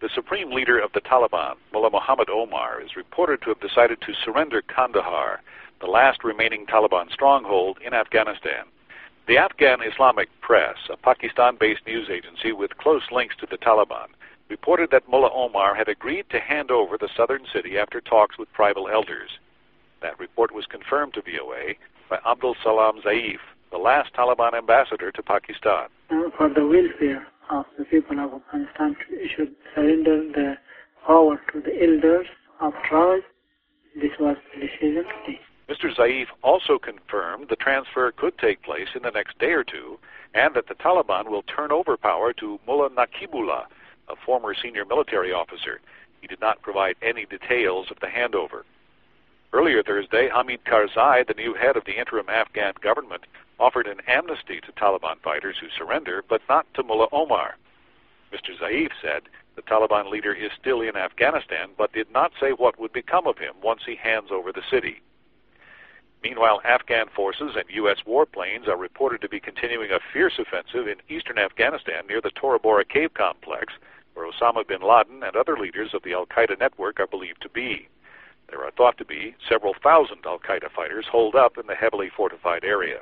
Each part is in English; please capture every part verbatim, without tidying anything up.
The supreme leader of the Taliban, Mullah Muhammad Omar, is reported to have decided to surrender Kandahar, the last remaining Taliban stronghold in Afghanistan. The Afghan Islamic Press, a Pakistan-based news agency with close links to the Taliban, reported that Mullah Omar had agreed to hand over the southern city after talks with tribal elders. That report was confirmed to V O A by Abdul Salam Zaif, the last Taliban ambassador to Pakistan. Uh, for the welfare of the people of Afghanistan, we should surrender the power to the elders of tribes. This was the decision today. Mister Zaif also confirmed the transfer could take place in the next day or two, and that the Taliban will turn over power to Mullah Naqibullah, a former senior military officer. He did not provide any details of the handover. Earlier Thursday, Hamid Karzai, the new head of the interim Afghan government, offered an amnesty to Taliban fighters who surrender, but not to Mullah Omar. Mister Zaif said the Taliban leader is still in Afghanistan, but did not say what would become of him once he hands over the city. Meanwhile, Afghan forces and U S warplanes are reported to be continuing a fierce offensive in eastern Afghanistan near the Tora Bora cave complex, where Osama bin Laden and other leaders of the Al-Qaeda network are believed to be. There are thought to be several thousand Al-Qaeda fighters holed up in the heavily fortified area.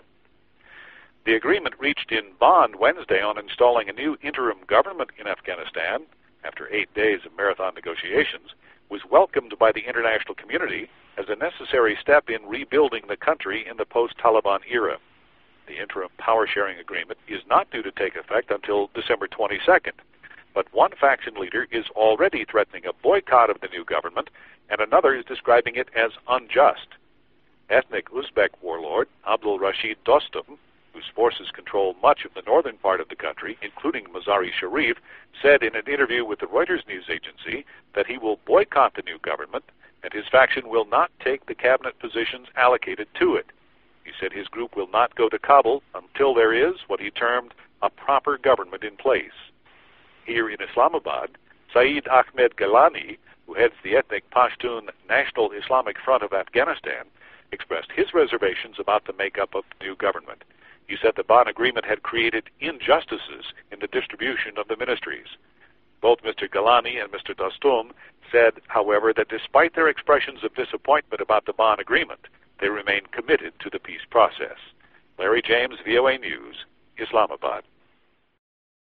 The agreement reached in Bonn Wednesday on installing a new interim government in Afghanistan, after eight days of marathon negotiations, was welcomed by the international community as a necessary step in rebuilding the country in the post-Taliban era. The interim power-sharing agreement is not due to take effect until December twenty-second, but one faction leader is already threatening a boycott of the new government, and another is describing it as unjust. Ethnic Uzbek warlord Abdul Rashid Dostum, whose forces control much of the northern part of the country, including Mazar-e Sharif, said in an interview with the Reuters news agency that he will boycott the new government and his faction will not take the cabinet positions allocated to it. He said his group will not go to Kabul until there is what he termed a proper government in place. Here in Islamabad, Saeed Ahmed Galani, who heads the ethnic Pashtun National Islamic Front of Afghanistan, expressed his reservations about the makeup of the new government. He said the Bonn Agreement had created injustices in the distribution of the ministries. Both Mister Galani and Mister Dostum said, however, that despite their expressions of disappointment about the Bonn Agreement, they remain committed to the peace process. Larry James, V O A News, Islamabad.